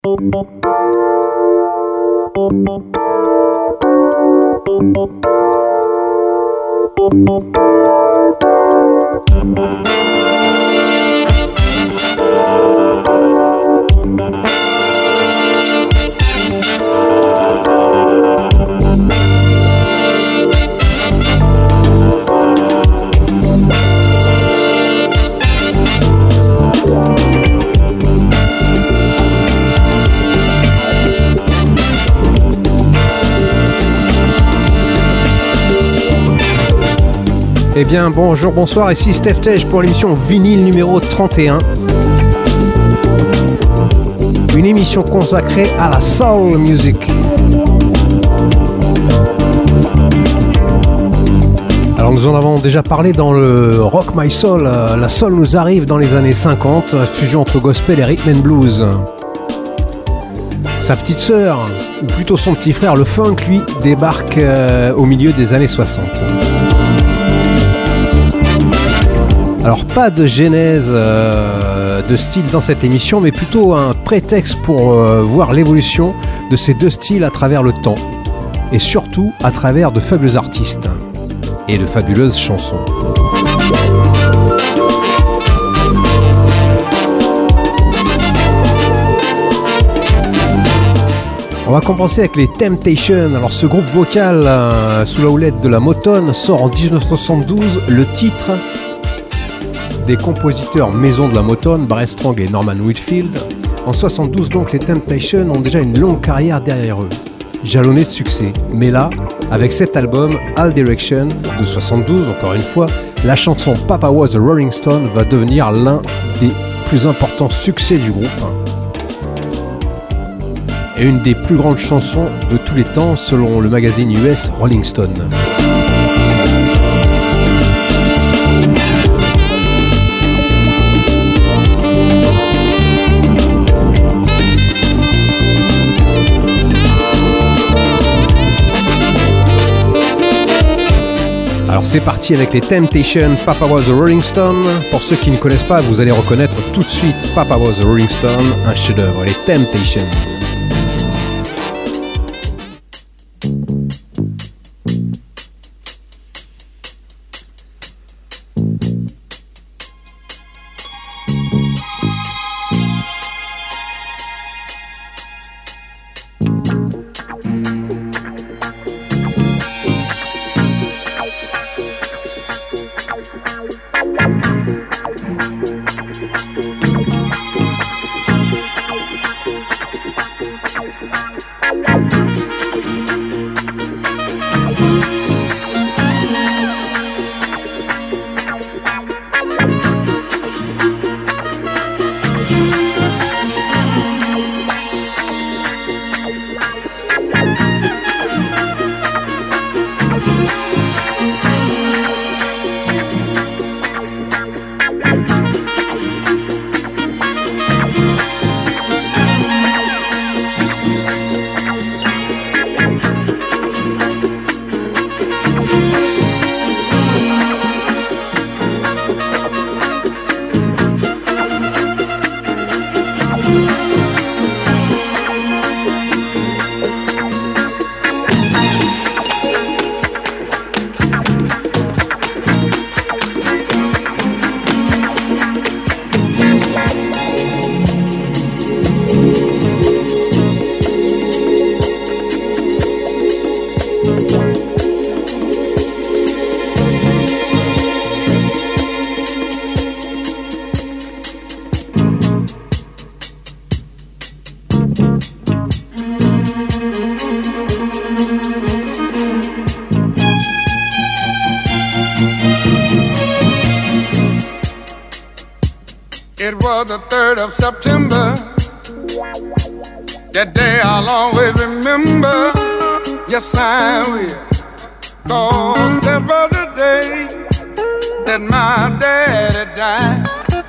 Eh bien, bonjour, bonsoir, ici Steph Tej pour l'émission Vinyle numéro 31. Une émission consacrée à la soul music. Alors nous en avons déjà parlé dans le Rock My Soul. La soul nous arrive dans les années 50, fusion entre gospel et rhythm and blues. Sa petite sœur, ou plutôt son petit frère, le funk, lui, débarque au milieu des années 60. Alors pas de genèse de style dans cette émission, mais plutôt un prétexte pour voir l'évolution de ces deux styles à travers le temps, et surtout à travers de fabuleux artistes et de fabuleuses chansons. On va commencer avec les Temptations. Alors ce groupe vocal sous la houlette de la Motown sort en 1972 le titre des compositeurs maison de la Motown, Barry Strong et Norman Whitfield. En 72 donc, les Temptations ont déjà une longue carrière derrière eux, jalonnée de succès. Mais là, avec cet album, All Direction, de 72, encore une fois, la chanson Papa Was a Rolling Stone va devenir l'un des plus importants succès du groupe. Et une des plus grandes chansons de tous les temps, selon le magazine US Rolling Stone. Alors c'est parti avec les Temptations, Papa Was a Rolling Stone. Pour ceux qui ne connaissent pas, vous allez reconnaître tout de suite Papa Was a Rolling Stone, un chef-d'œuvre, les Temptations. It was the 3rd of September. That day I'll always remember. Yes, I will. 'Cause that was the day that my daddy died.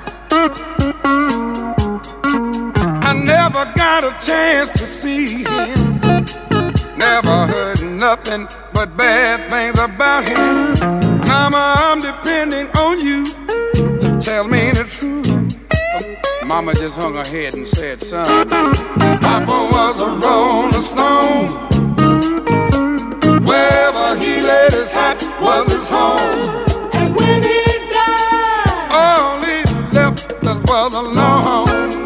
I never got a chance to see him. Never heard nothing but bad things about him. Mama, I'm depending on you to tell me the truth. Mama just hung her head and said, son, Papa was a rolling stone. Wherever he laid his hat was his home. And when he died, all he left us was alone.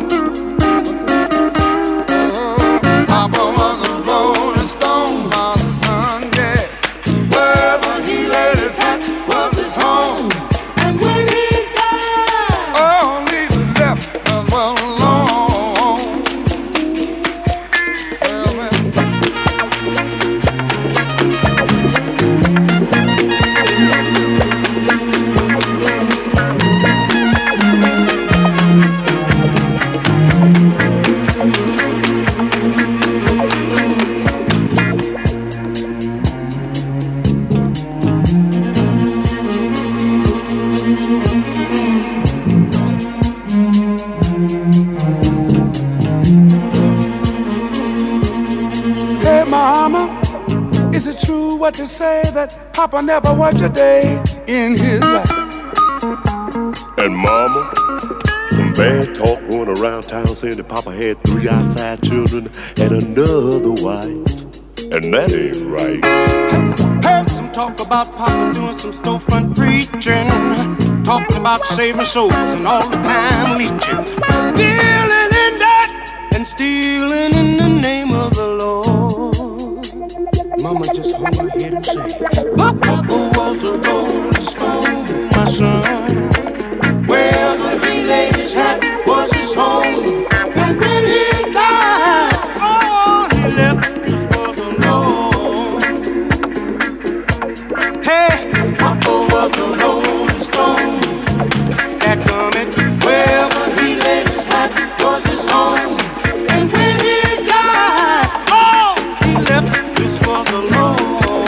Papa was a rolling stone, my son, yeah. Wherever he laid his hat was his home. And when he died, all he left us was alone. Well, man. Hey, Mama, is it true what you say that Papa never worked a day in his life? And Mama, some bad talk going around town saying that Papa had 3 outside children and another wife. And that ain't right. Heard some talk about Papa doing some storefront preaching, talking about saving souls and all the time leeching, dealing in that and stealing in the name of the Lord. Mama just hung her head and said, Papa was a rolling stone, my son. Wherever he laid his hat was his home. And when he died, all he left us was alone. Hey, Papa was a rolling stone. That comment, wherever he laid his hat was his home. And when he died, all he left us was alone.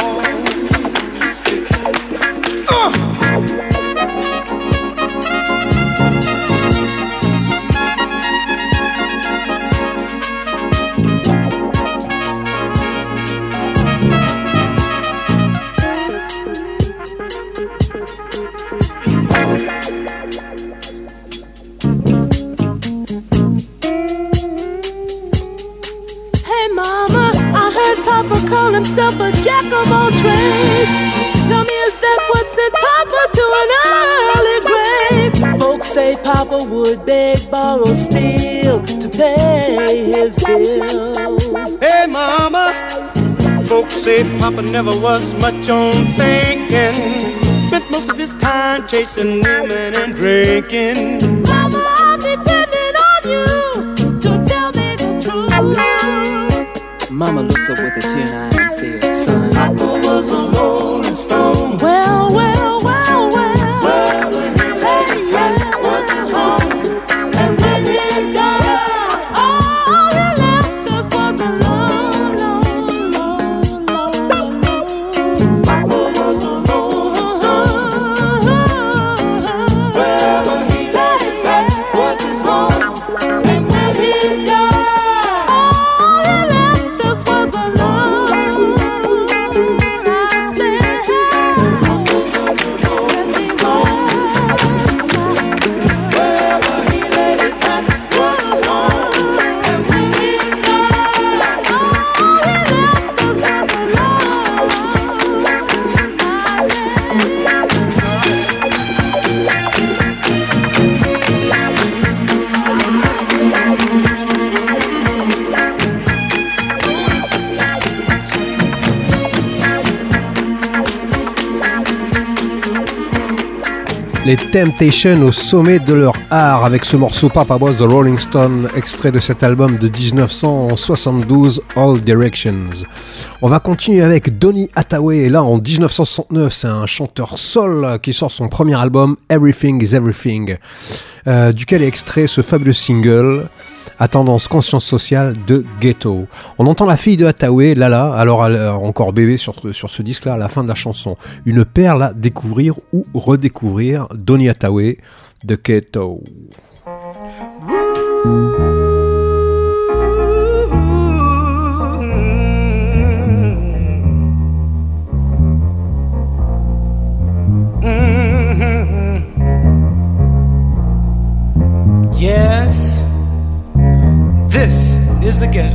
Hey mama, I heard Papa call himself a jack of all trades. Tell me, is that what sent Papa to an early grave? Folks say Papa would beg, borrow, steal to pay his bills. Hey mama, folks say Papa never was much on thinking. Spent most of his time chasing women and drinking. Mama, I'm depending on you to tell me the truth. Mama looked up with a tear in her eye and said, son, Papa was a rolling stone. Well, well, well, well. Wherever he laid his hat was his home. And when he died, all he left us was alone, alone, alone, alone. Papa was a rolling stone. Wherever he laid his hat was his home. And when he died, all he left us was alone. I said, Papa was a rolling stone. Wherever he laid his hat was his home. and when he died, all he left us was alone. Les Temptations au sommet de leur art avec ce morceau Papa Was the Rolling Stone, extrait de cet album de 1972, All Directions. On va continuer avec Donny Hathaway, et là en 1969, c'est un chanteur soul qui sort son premier album Everything is Everything, duquel est extrait ce fabuleux single à tendance conscience sociale de Ghetto. On entend la fille de Hathaway, Lala, alors encore bébé sur ce disque-là, à la fin de la chanson. Une perle à découvrir ou redécouvrir, Donny Hathaway de Ghetto. yes,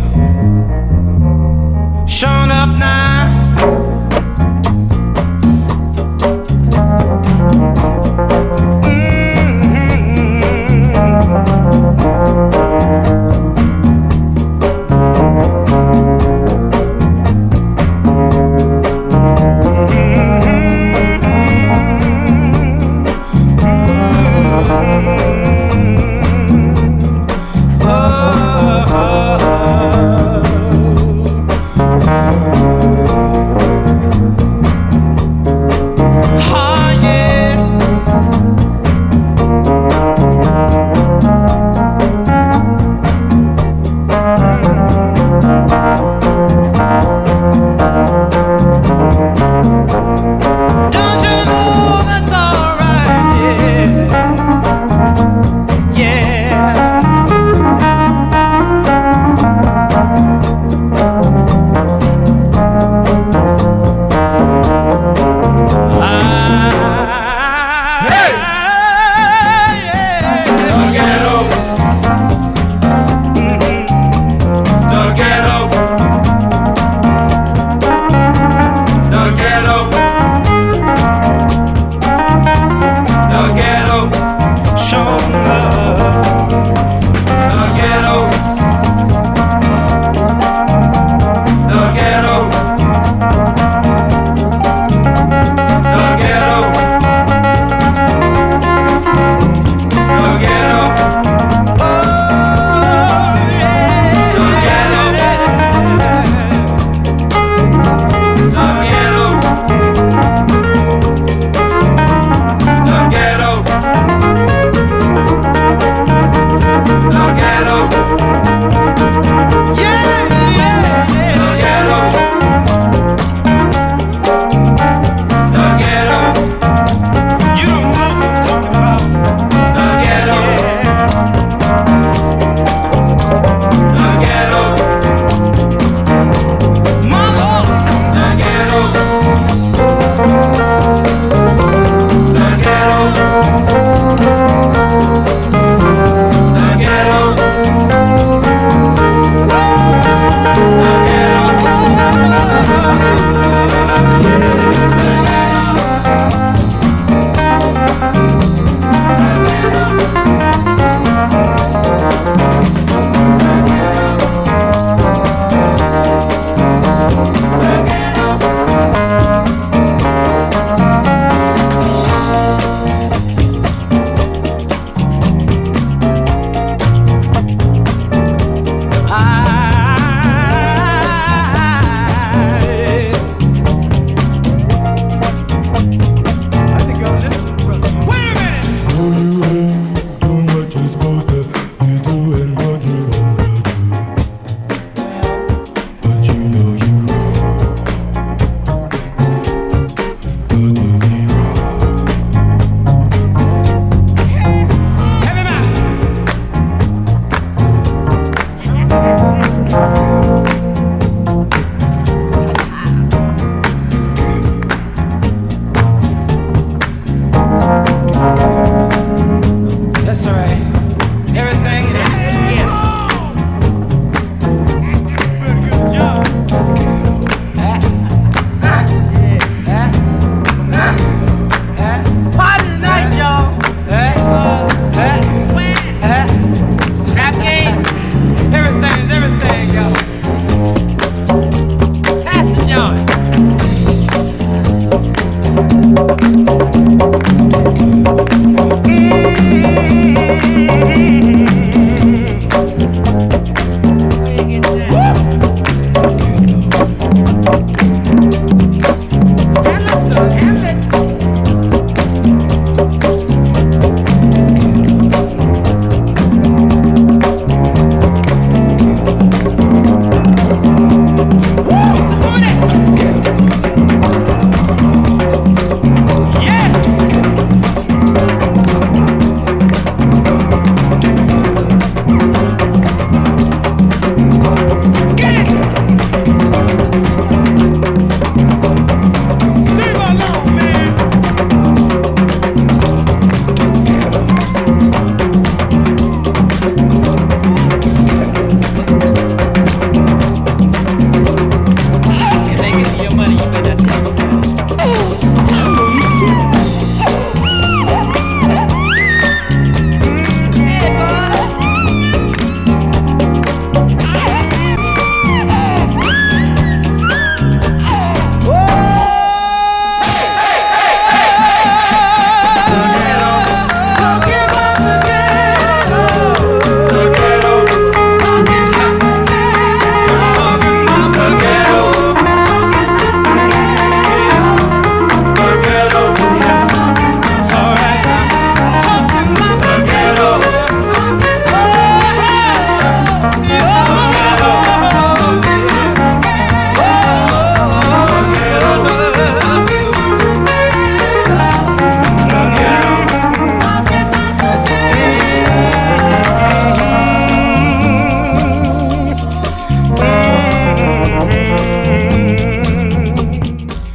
Showing up now.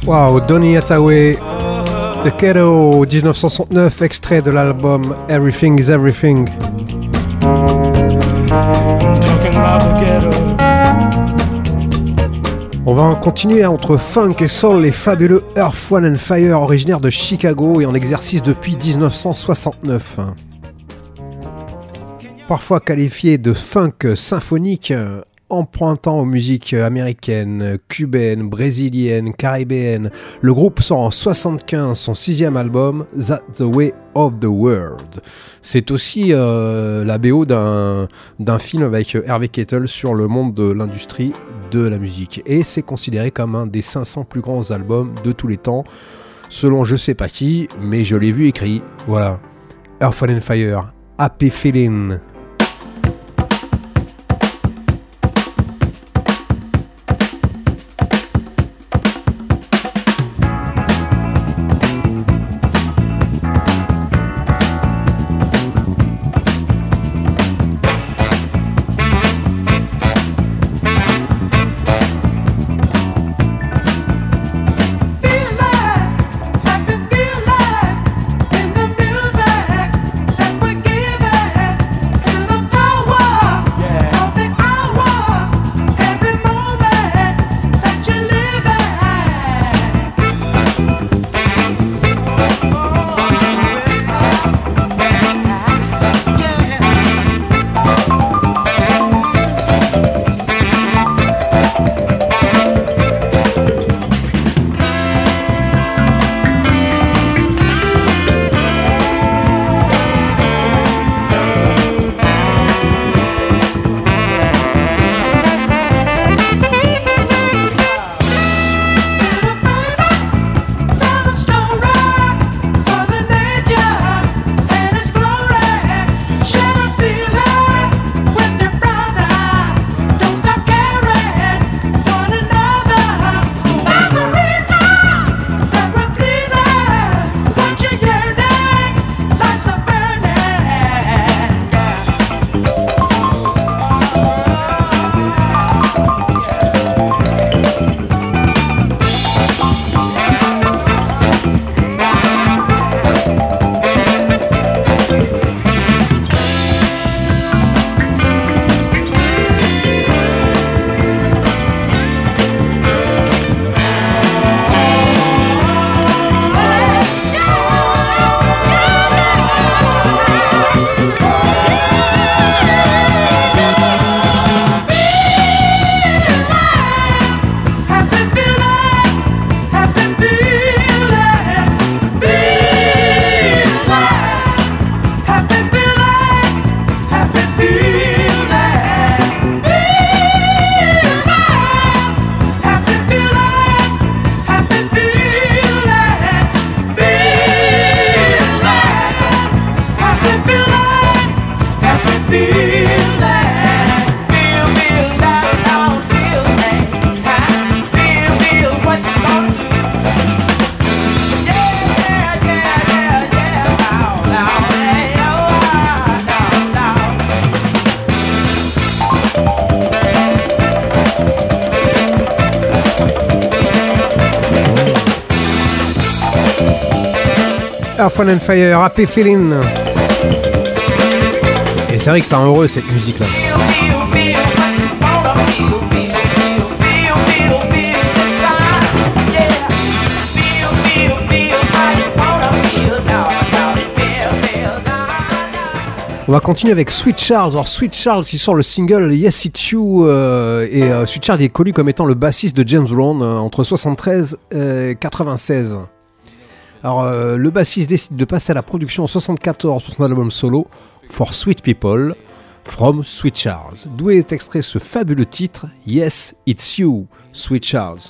Wow, Donny Hathaway, The Ghetto, 1969, extrait de l'album Everything is Everything. On va en continuer entre funk et soul, les fabuleux Earth, Wind & Fire, originaires de Chicago et en exercice depuis 1969. Parfois qualifié de funk symphonique, empruntant aux musiques américaines, cubaines, brésiliennes, caribéennes, le groupe sort en 1975 son 6e album, That's the Way of the World. C'est aussi la BO d'un film avec Harvey Keitel sur le monde de l'industrie de la musique. Et c'est considéré comme un des 500 plus grands albums de tous les temps, selon je sais pas qui, mais je l'ai vu écrit. Voilà. Earth, Wind & Fire, Happy Feeling. Earth, Wind & Fire, Happy Feeling. Et c'est vrai que c'est heureux cette musique là. On va continuer avec Sweet Charles. Alors Sweet Charles qui sort le single Yes It's You Sweet Charles est connu comme étant le bassiste de James Brown entre 73 et 96. Alors le bassiste décide de passer à la production en 74 pour son album solo For Sweet People from Sweet Charles. D'où est extrait ce fabuleux titre Yes It's You Sweet Charles.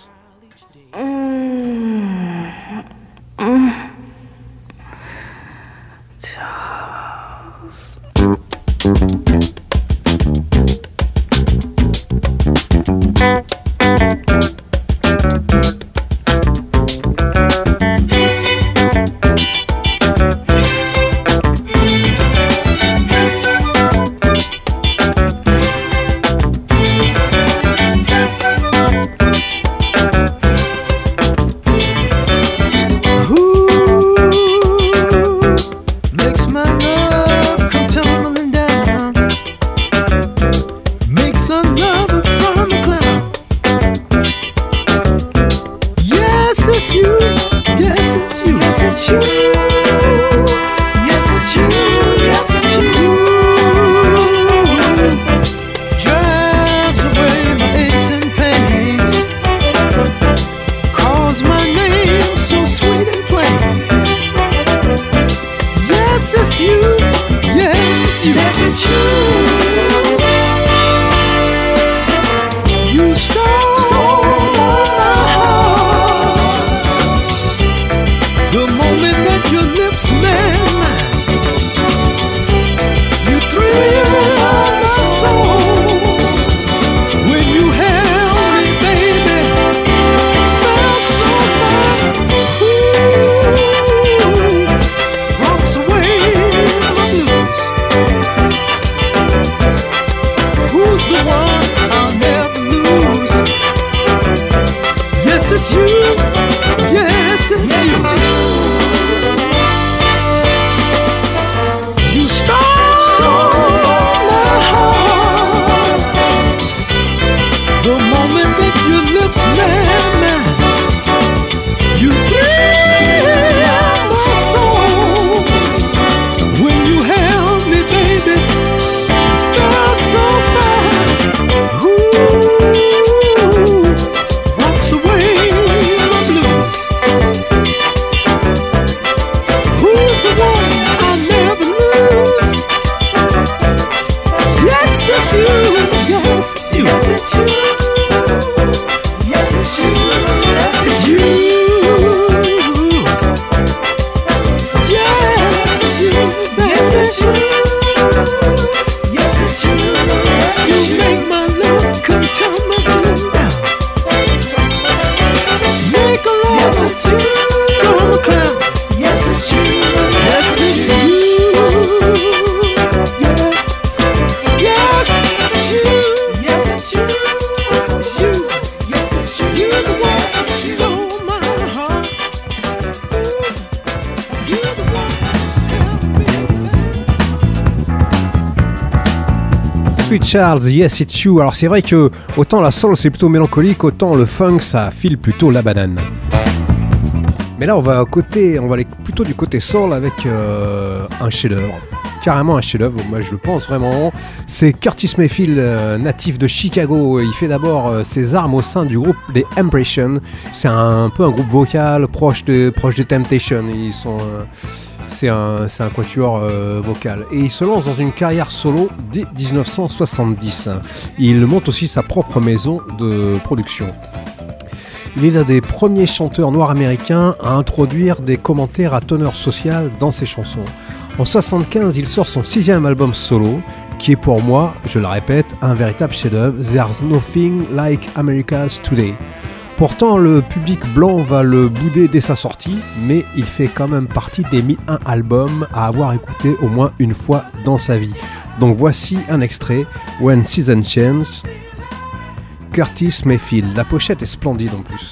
it's you. Yes, it's you. You stole my heart the moment that your lips met mine. You thrilled my soul when you held me, baby. Felt so fine. Ooh, walks away my blues. Who's the one I never lose? Yes, it's you. Yes, it's you. Yes, it's you. Yes, it's you. Yes, it's you. Yes, it's you. Yes, it's you. Yes, it's you. You make my love couldn't tell my feeling down. Make a love. Yes, it's you. From a cloud. Yes, it's you. Yes, it's you. Yes, it's you. Yes, it's you. It's you. Yes, it's you. You're the one that stole my heart. You're the one that helped me. Sweet Charles, Yes It's You. Alors c'est vrai que autant la soul c'est plutôt mélancolique, autant le funk ça file plutôt la banane. Mais là on va aller plutôt du côté soul avec un chef-d'œuvre. Carrément un chef-d'œuvre, moi je le pense vraiment. C'est Curtis Mayfield, natif de Chicago. Il fait d'abord ses armes au sein du groupe des Impressions. C'est un peu un groupe vocal proche des Temptations. Ils sont c'est un quatuor vocal. Et il se lance dans une carrière solo dès 1970. Il monte aussi sa propre maison de production. Il est l'un des premiers chanteurs noirs américains à introduire des commentaires à teneur sociale dans ses chansons. En 1975, il sort son 6e album solo, qui est pour moi, je le répète, un véritable chef-d'œuvre, There's Nothing Like America's Today. Pourtant, le public blanc va le bouder dès sa sortie, mais il fait quand même partie des 1001 albums à avoir écouté au moins une fois dans sa vie. Donc voici un extrait, When Seasons Change, Curtis Mayfield. La pochette est splendide en plus.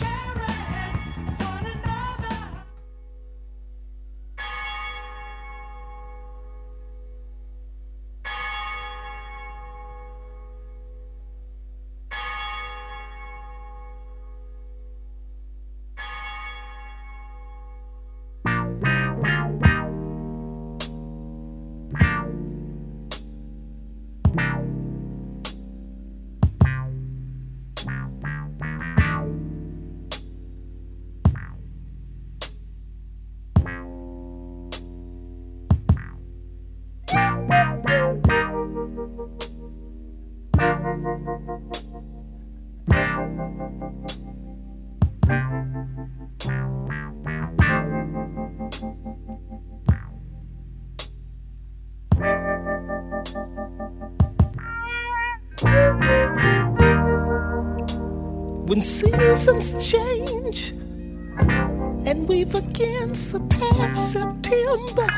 When seasons change and we've again surpassed September,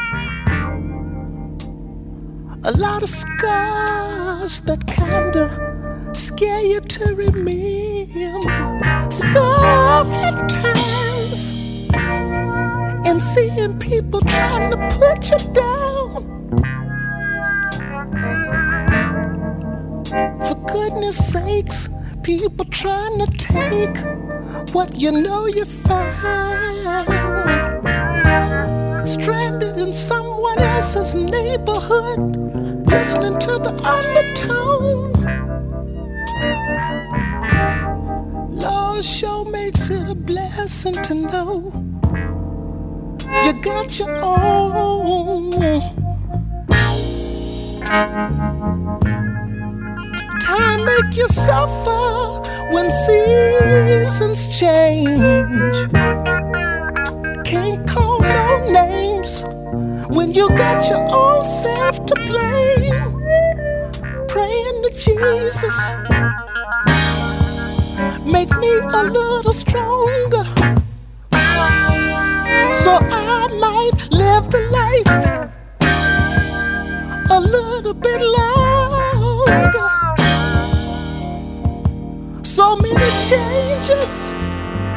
a lot of scars that kinda scare you to remember. Scuffling times and seeing people trying to put you down. For goodness sakes, people trying to take what you know you found. Stranded in someone else's neighborhood, listening to the undertone. Lord sure makes it a blessing to know you got your own. Time make you suffer when seasons change. Can't call no names when you got your own self to blame. Praying to Jesus, make me a little stronger, so I might live the life a little bit longer. So many changes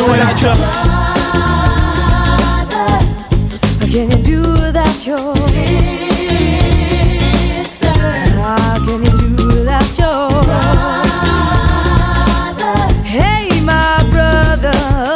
do without your Can you do without your sister? How can you do without your brother? Hey, my brother.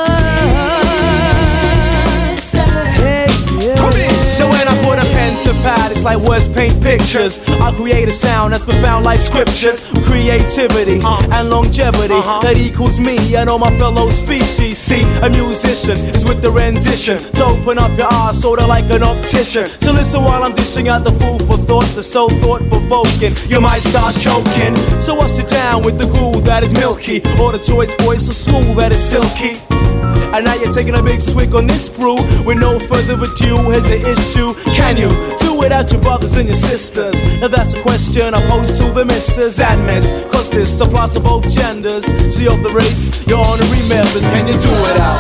Sister. Hey, yeah. Come in. So when I put a pen to pad, it's like words paint pictures. I'll create a sound that's profound like scriptures. Creativity and longevity that equals me and all my fellow species. See, a musician is with the rendition to open up your eyes, sorta like an optician. So listen while I'm dishing out the food for thought, the so thought-provoking. You might start choking, so wash it down with the groove that is milky, or the choice voice so smooth that is silky. And now you're taking a big swig on this brew. With no further ado, here's the issue. Can you do without your brothers and your sisters? Now that's a question I pose to the misters and miss, cause this applies to both genders. See of the race, your honorary members. Can you do without?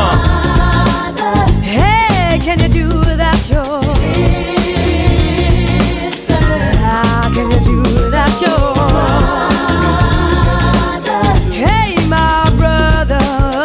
Hey, can you do without your sister? How can you do without your hey, my brother?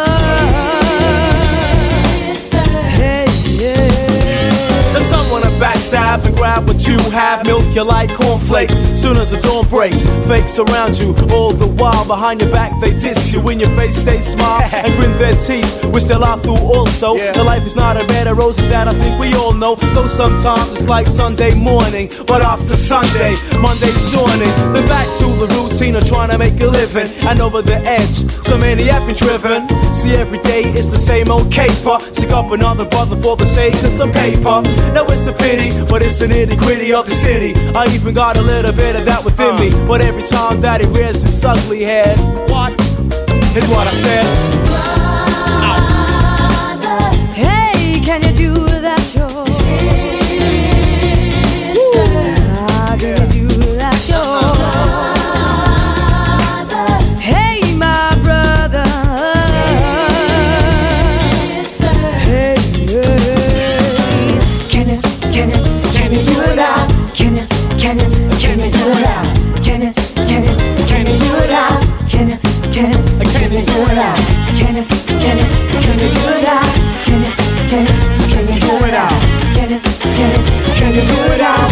Hey, yeah. There's someone to backstab and grab what you have. Milk you like cornflakes soon as the dawn breaks. Fakes around you all the while. Behind your back they diss you. In your face they smile and grin their teeth, which they'll lie through also. The life is not a bed of roses that I think we all know. Though sometimes it's like Sunday morning, but after Sunday, Monday's dawning. Then back to the routine of trying to make a living. And over the edge, so many have been driven. See, every day it's the same old caper. Stick up another brother for the sake of some paper. Now it's a pity, but it's the nitty-gritty of the city. I even got a little bit of that within me. But every time that he rears his ugly head, what is what I said? Hey, can you do without your sister? How can you do without your hey, my brother? Hey, yeah. Can you do without? Can you do without? Can you do without? Can you do without? Can you do without? Can you do without? Can you do without? Can you do without?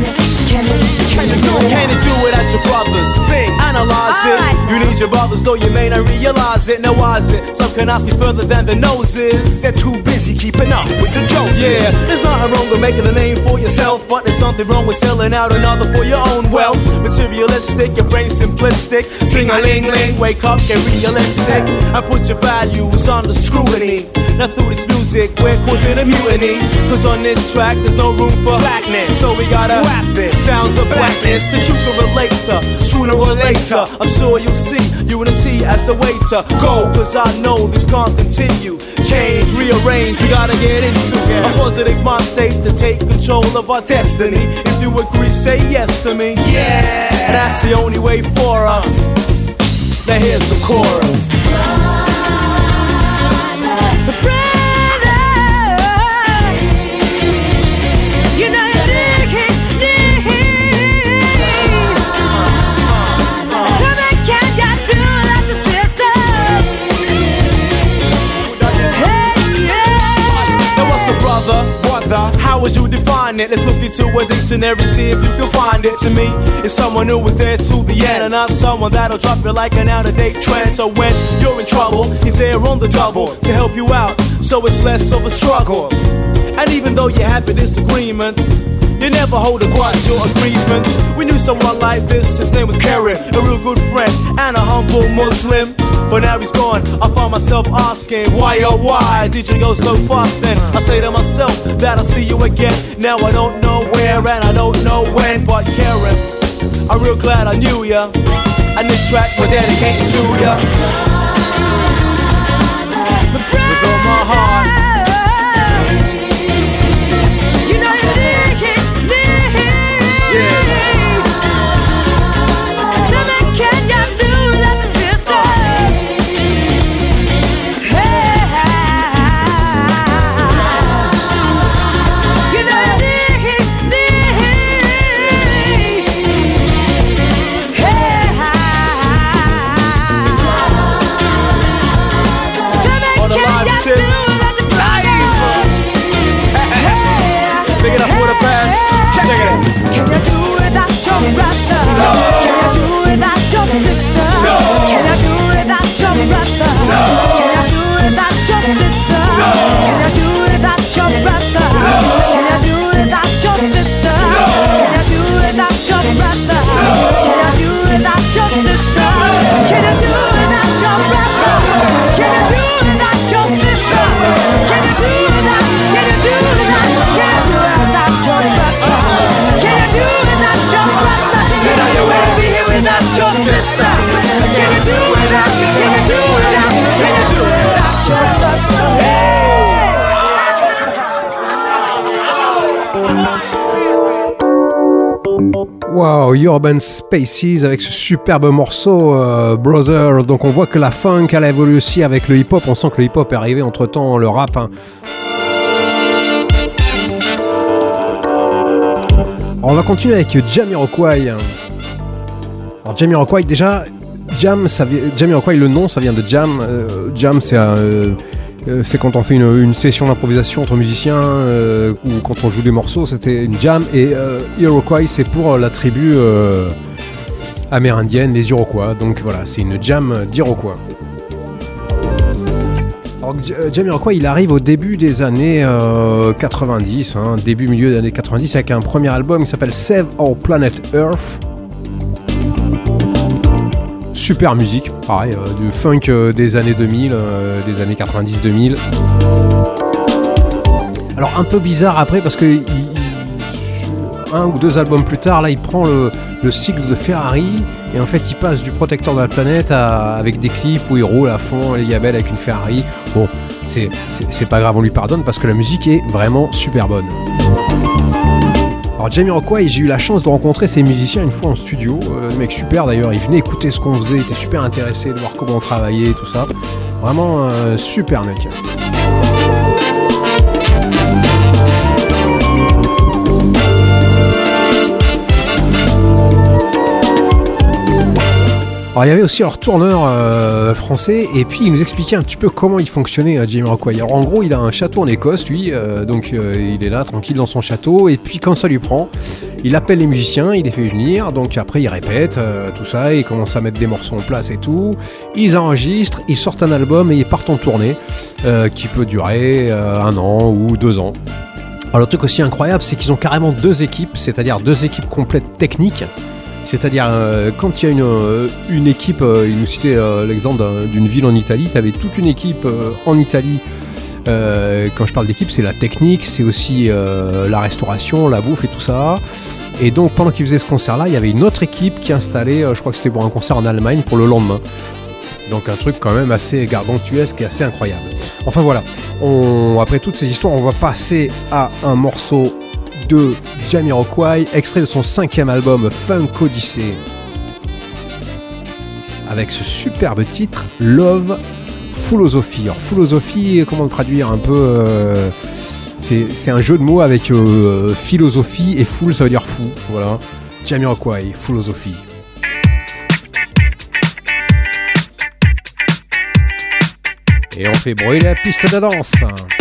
Can you do without your brothers? Think, analyze it. You need your brothers, though you may not realize it. Now why is it some can I see further than the noses? They're too busy keeping up with the joke. Yeah, there's nothing wrong with making a name for yourself, but there's something wrong with selling out another for your own wealth. Materialistic, your brain simplistic. Ting-a-ling-ling, wake up, get realistic, and put your values under scrutiny. Now through this music, we're causing a mutiny, cause on this track there's no room for slackness. So we gotta rap this, sounds of blackness that you can relate to, sooner or later. I'm sure you'll see unity as the way to go, cause I know this can't continue. Change, rearrange, we gotta get into a positive mind state to take control of our destiny. If you agree, say yes to me. Yeah, that's the only way for us. Now here's the chorus. You know you need tell me, can you do like the sisters? Hey, yeah. Now what's a brother? How would you define it? Let's look into a dictionary, see if you can find it. To me, it's someone who was there to the end, and not someone that'll drop you like an out-of-date trend. So when you're in trouble, he's there on the double to help you out, so it's less of a struggle. And even though you have your disagreements, you never hold a grudge or a grievance. We knew someone like this, his name was Karim, a real good friend and a humble Muslim. But now he's gone, I find myself asking, why oh why did you go so fast then? I say to myself that I'll see you again. Now I don't know where and I don't know when, but Karim, I'm real glad I knew ya, and this track we're dedicated to ya. With all my heart. Can stop? Can you do it without? Can you do it without? Can you do it without your love? Hey! Wow, Urban Spaces avec ce superbe morceau Brother. Donc on voit que la funk elle a évolué aussi avec le hip-hop. On sent que le hip-hop est arrivé entre temps, le rap. Hein. Alors, on va continuer avec Jamiroquai. Alors Jamiroquai déjà, Jamiroquai le nom ça vient de jam. Jam c'est quand on fait une session d'improvisation entre musiciens ou quand on joue des morceaux, c'était une jam. Et Iroquois, c'est pour la tribu amérindienne, les Iroquois. Donc voilà, c'est une jam d'Iroquois. Alors Jamiroquai, il arrive au début des années 90, milieu des années 90, avec un premier album qui s'appelle Save Our Planet Earth. Super musique, pareil, du funk des années 2000, des années 90-2000. Alors un peu bizarre après parce que un ou deux albums plus tard, là il prend le cycle de Ferrari et en fait il passe du protecteur de la planète avec des clips où il roule à fond les gamelles avec une Ferrari. Bon, c'est pas grave, on lui pardonne parce que la musique est vraiment super bonne. Alors Jamiroquai, j'ai eu la chance de rencontrer ces musiciens une fois en studio, le mec super d'ailleurs, il venait écouter ce qu'on faisait, il était super intéressé de voir comment on travaillait, tout ça. Vraiment super mec. Alors il y avait aussi leur tourneur français et puis il nous expliquait un petit peu comment il fonctionnait Jamiroquai. Alors en gros il a un château en Écosse lui, donc il est là tranquille dans son château et puis quand ça lui prend, il appelle les musiciens, il les fait venir, donc après ils répètent tout ça, ils commencent à mettre des morceaux en place et tout, ils enregistrent, ils sortent un album et ils partent en tournée qui peut durer 1 an ou 2 ans. Alors le truc aussi incroyable c'est qu'ils ont carrément 2 équipes, c'est-à-dire 2 équipes complètes techniques. C'est-à-dire, quand il y a une équipe, il nous citait l'exemple d'une ville en Italie, tu avais toute une équipe en Italie. Quand je parle d'équipe, c'est la technique, c'est aussi la restauration, la bouffe et tout ça. Et donc, pendant qu'ils faisaient ce concert-là, il y avait une autre équipe qui installait, je crois que c'était pour un concert en Allemagne, pour le lendemain. Donc, un truc quand même assez gargantuesque et assez incroyable. Enfin voilà, après toutes ces histoires, on va passer à un morceau de Jamiroquai, extrait de son 5e album Funk Odyssey, avec ce superbe titre Love Philosophy. Alors Philosophy, comment le traduire un peu c'est un jeu de mots avec philosophie et full ça veut dire fou. Voilà, Jamiroquai, Philosophy. Et on fait brûler la piste de danse.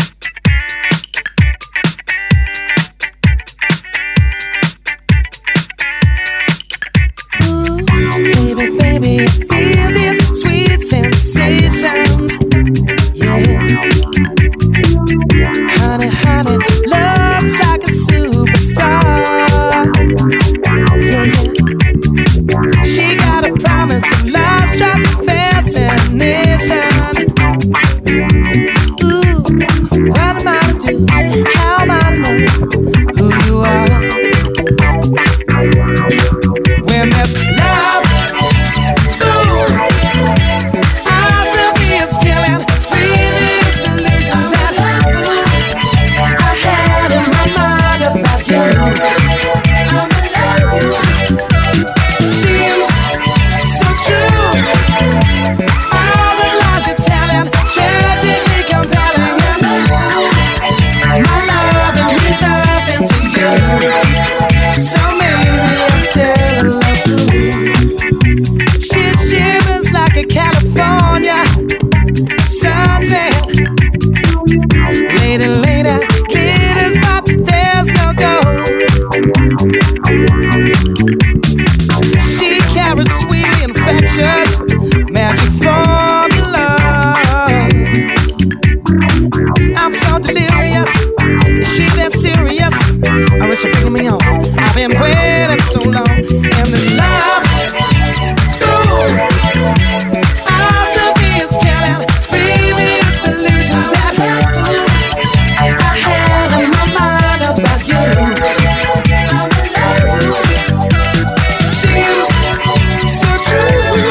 Baby, feel these sweet sensations. Yeah. Honey, honey, love's like a superstar. Yeah, yeah. She got a promise of love, struck fascination. Ooh, what am I to do? How am I to know who you are? When there's love. California sunset, later, glitters, but there's no gold. She carries sweetly infectious magic formulas. I'm so delirious, is she that serious? I wish you're bringing me on. I've been waiting so long, and this love. Seems so true.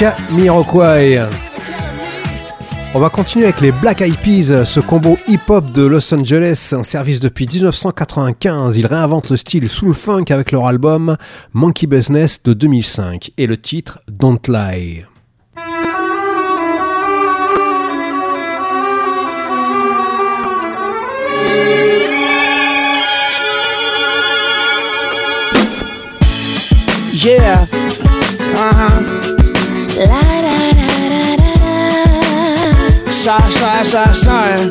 Jamiroquai. On va continuer avec les Black Eyed Peas, ce combo hip-hop de Los Angeles, en service depuis 1995. Ils réinventent le style soul funk avec leur album Monkey Business de 2005 et le titre Don't Lie. Yeah. Sorry.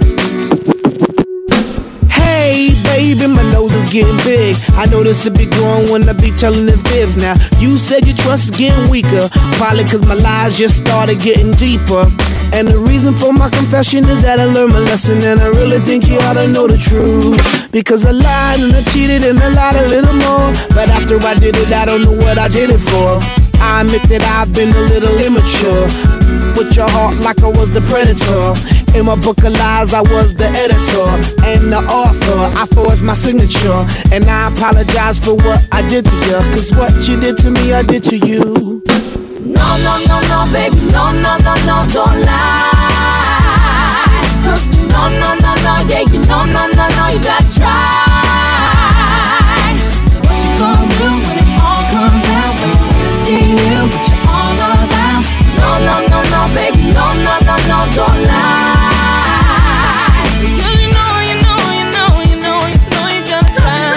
Hey, baby, my nose is getting big. I know this will be growing when I be telling the fibs. Now, you said your trust is getting weaker. Probably cause my lies just started getting deeper. And the reason for my confession is that I learned my lesson. And I really think you ought to know the truth. Because I lied and I cheated and I lied a little more. But after I did it, I don't know what I did it for. I admit that I've been a little immature. With your heart like I was the predator. In my book of lies, I was the editor and the author. I forged my signature. And I apologize for what I did to you. Cause what you did to me, I did to you. No, baby, no, don't lie. No, yeah, you know, you gotta try. What you gonna do when it all comes out? When you see you, what you all about? No, baby, no, don't lie. Because you know, you gotta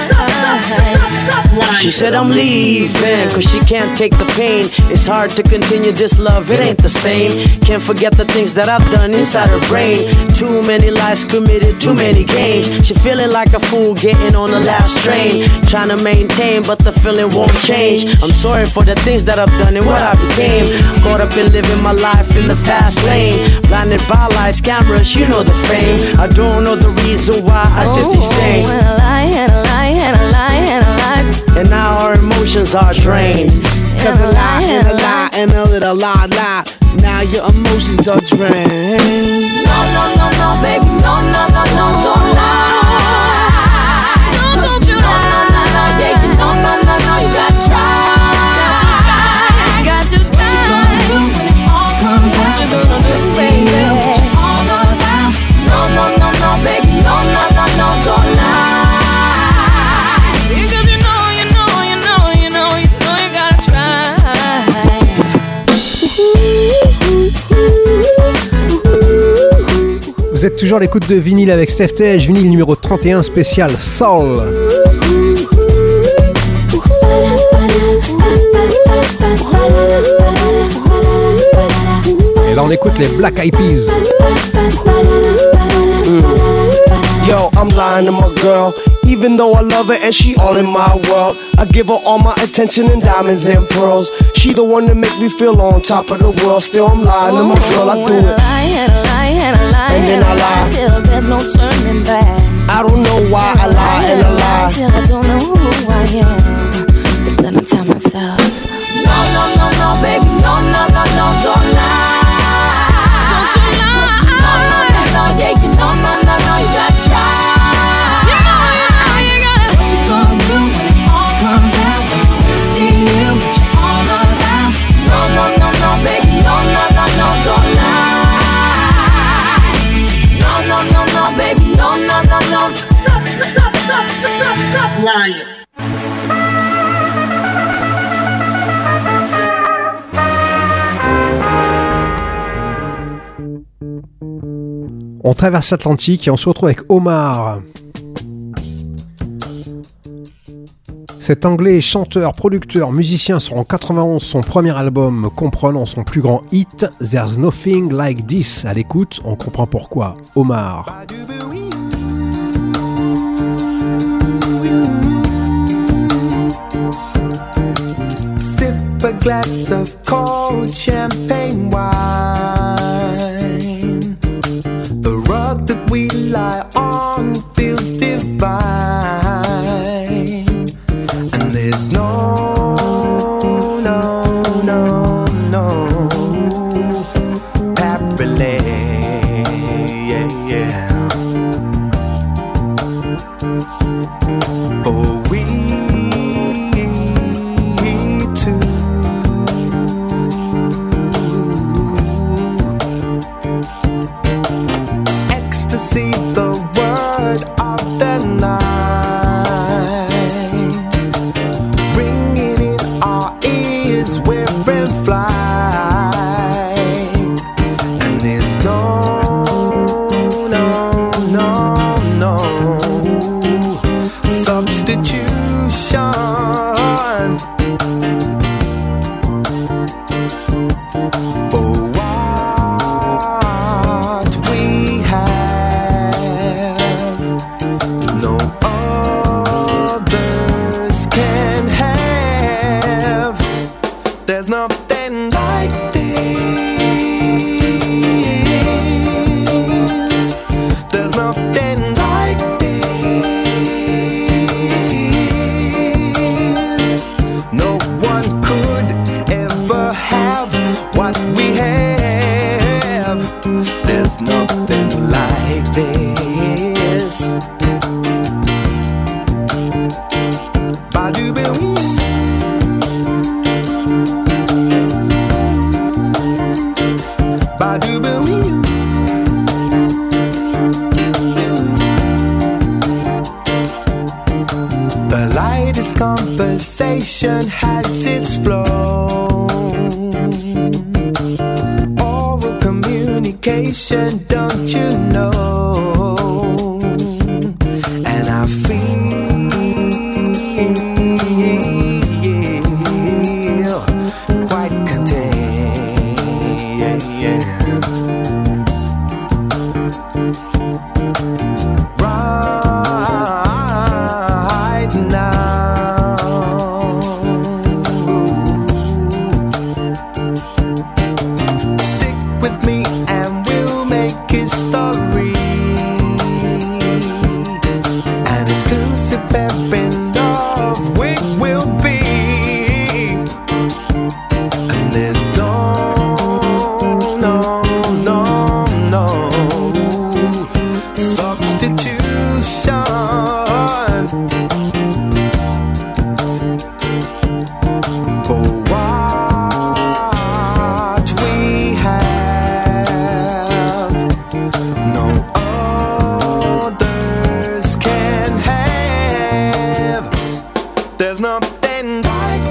try. She said I'm leaving, cause she can't take the pain. It's hard to continue this love, it ain't the same. Can't forget the things that I've done inside her brain. Too many lies committed, too many games. She feeling like a fool getting on the last train. Trying to maintain, but the feeling won't change. I'm sorry for the things that I've done and what I became. Caught up in living my life in the fast lane. Blinded by lights, cameras, you know the fame. I don't know the reason why I did these things. And a lie, and a lie, and a lie, and a lie. And now our emotions are drained. Cause a lie and a lie and a little lie. Now your emotions are drained. No, baby, no, don't lie. No, don't you lie. No, yeah, you know, you gotta try. Got to try. What you gonna do when it all comes out? What you gonna do, baby? What you all about? No, baby, no, don't lie. Because you know, you gotta try. Vous êtes toujours à l'écoute de Vinyle avec Steph Tej, vinyle numéro 31 spécial Soul. Et là on écoute les Black Eyed Peas. Yo, I'm lying to my girl. Even though I love her and she all in my world, I give her all my attention and diamonds and pearls. She the one that make me feel on top of the world. Still I'm lying to my girl, I do it. And then I lie till there's no turning back. I don't know why I lie and I lie till I don't know who I am. But then I tell myself, no, baby, no, don't lie. Don't you lie. No, yeah, you know, you gotta try. You gotta. What you gonna do when it all comes out? When you see you, what you all about? No, baby, no, don't lie. No, baby, no. Stop lying. On traverse l'Atlantique et on se retrouve avec Omar. Cet anglais chanteur, producteur, musicien sort en 91 son premier album comprenant son plus grand hit There's Nothing Like This. À l'écoute, on comprend pourquoi. Omar. Sip a glass of cold champagne wine. The rug that we lie on feels divine. And there's no parallel, yeah. For we two. for what we have. No others can have. There's nothing like this. There's nothing like this. No one could ever have what we have. There's nothing like this. Ba-doo-ba-wee. Ba-doo-ba-wee. The lightest conversation has its flow. Oral communication, don't you know? And I feel quite content right now. Stick with me and we'll make history. An exclusive pair in love we will be. And there's no substitution for what we have. No others can have. There's nothing like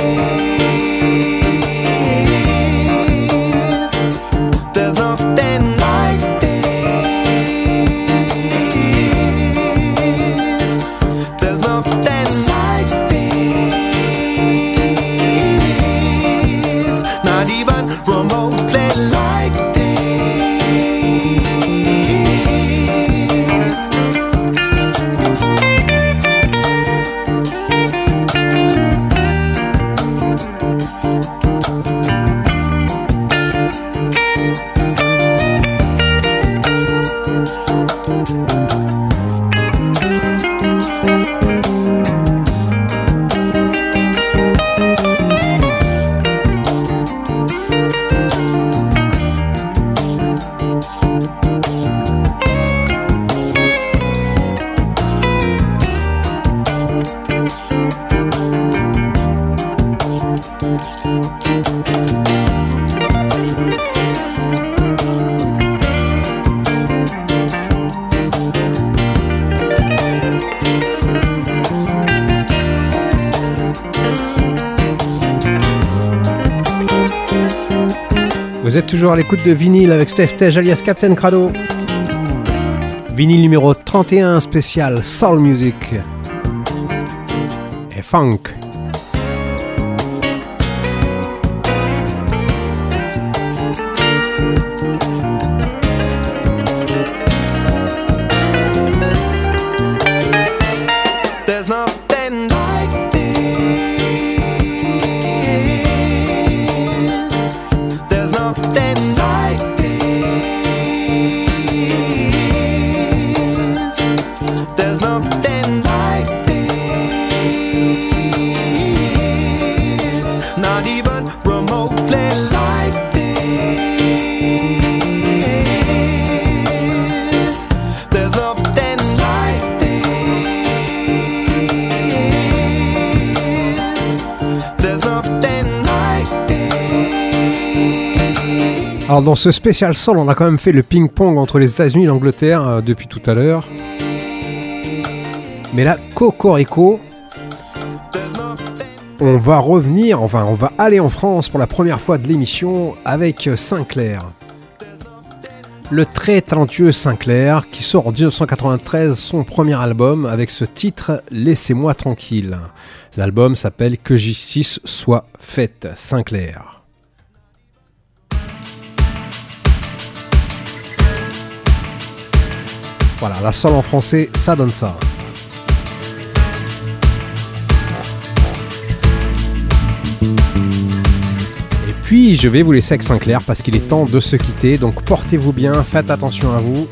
this. There's nothing like this. There's nothing like this. Not even remotely like this. Vous êtes toujours à l'écoute de Vinyle avec Steph Tej alias Captain Crado. Vinyle numéro 31 spécial Soul Music et Funk. There's nothing like this. There's nothing like this. There's nothing like this. Not even remotely like this. There's nothing like this. There's nothing like this. Alors dans ce spécial Soul, on a quand même fait le ping-pong entre les États-Unis et l'Angleterre depuis tout à l'heure. Mais là, Cocorico, on va revenir, enfin on va aller en France pour la première fois de l'émission avec Sinclair. Le très talentueux Sinclair qui sort en 1993 son premier album avec ce titre Laissez-moi tranquille. L'album s'appelle Que justice soit faite, Sinclair. Voilà, la soul en français, ça donne ça. Puis je vais vous laisser avec Sinclair parce qu'il est temps de se quitter, donc portez-vous bien, faites attention à vous,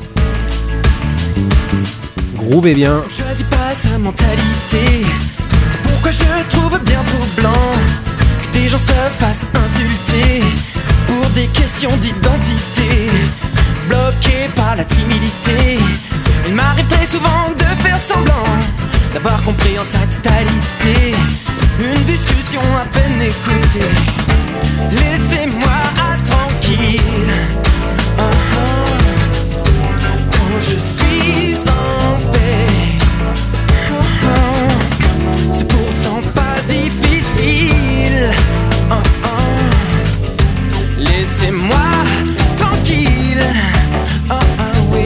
groovez bien. Je choisis pas sa mentalité, c'est pourquoi je trouve bien troublant que des gens se fassent insulter pour des questions d'identité, bloqués par la timidité. Il m'arrive très souvent de faire semblant d'avoir compris en sa totalité une discussion à peine écoutée. Laissez-moi tranquille, quand je suis en paix. C'est pourtant pas difficile. Laissez-moi tranquille. Oui.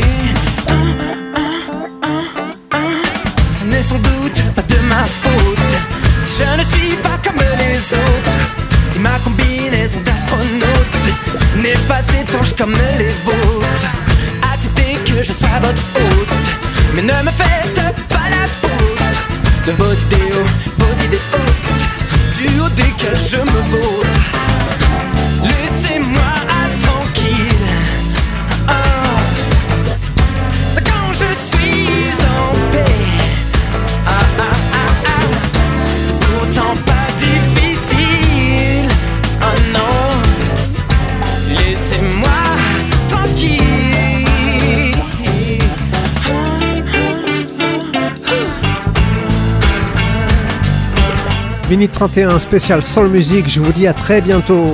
Ce n'est sans doute pas de ma faute si je ne suis pas comme les autres. Si ma combinaison d'astronaute n'est pas étanche comme les vôtres, acceptez que je sois votre hôte, mais ne me faites pas la faute de vos idéaux, vos idées hautes, du haut desquels je me vautre. Laissez-moi tranquille, quand je suis en paix. C'est pourtant pas difficile. Oh non, laissez-moi tranquille. Minute 31 spécial Soul Music, je vous dis à très bientôt.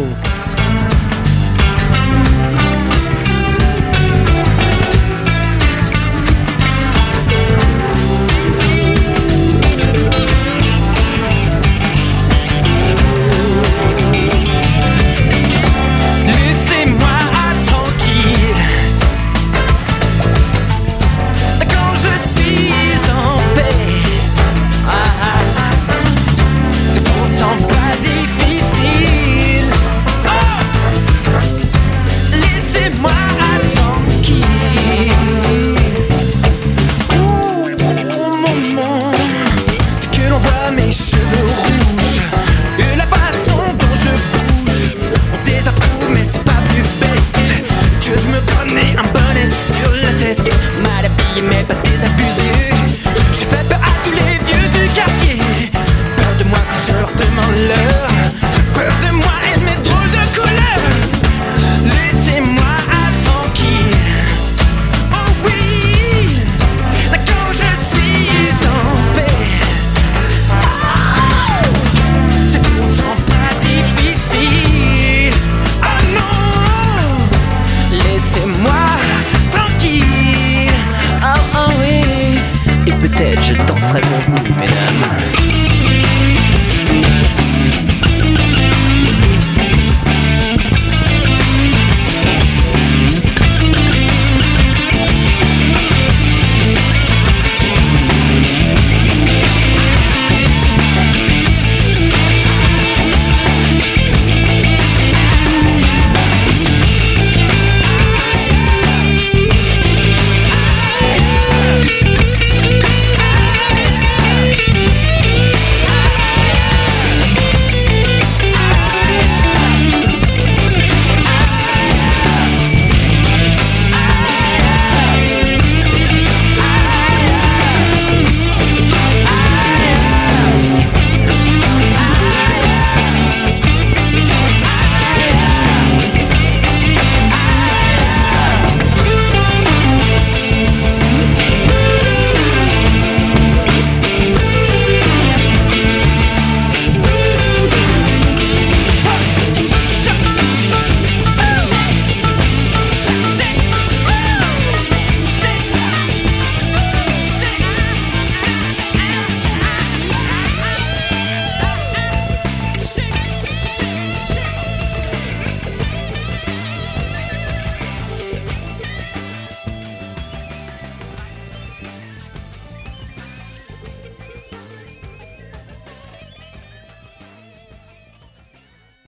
Peut-être je danserai pour vous.